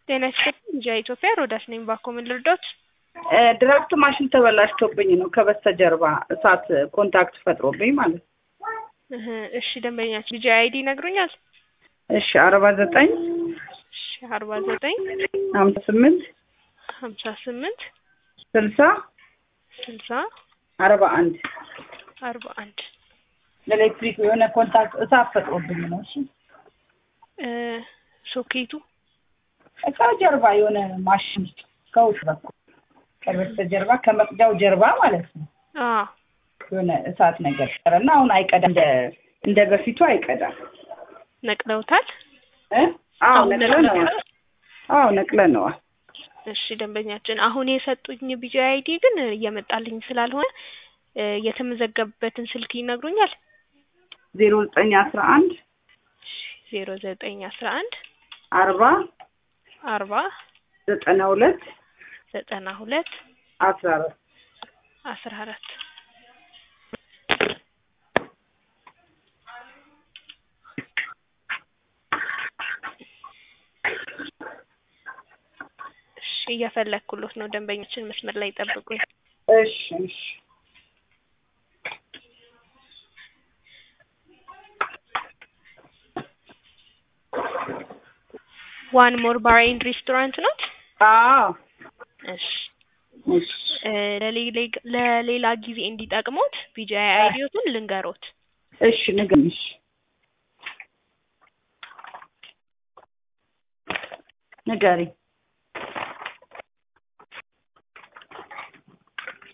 ጤና ይስጥልኝ ኢትዮጵያ ሮዳስ ነኝ ባኮ ምን ልርዳዎት? ድራፍት ማሽን ተበላሽቶብኝ ነው ከበስተጀርባ እሳት ኮንታክት ፈጥሮብኝ ማለት ነው። እሺ ደንበኛችን ቢጂ አይዲ ይነግሩኛል? እሺ 49 እሺ 49 58 58 60 60 41 ለኤሌክትሪክ የሆነ ኮንታክት እሳት ፈጥሮብኝ ነው። እሺ ሶኬቱ ከጀርባ የሆነ ማሽን ከውስጥ በኩል ከበስተጀርባ ከመቅጃው ጀርባ ማለት ነው። የሆነ እሳት ነገር ቀረና አሁን አይቀዳም እንደ በፊቱ አይቀዳም። ነቅለውታል? ነቅለነዋል። እሺ ደንበኛችን አሁን የሰጡኝ ቢጂ አይዲ ግን እየመጣልኝ ስላልሆነ የተመዘገበበትን ስልክ ይነግሩኛል? 0911 0911 40 92 14 እየፈለኩሎት ነው። ደንበኛችን መስመር ላይ ጠብቁኝ። እሺ ዋን ሞር ባር ኤንድ ሬስቶራንት ነው? እሺ ለሌላ ጊዜ እንዲጠቅሙት ቢጂ አይዲዎትን ልንገሮት። እሺ ንገሪኝ። ንገሪ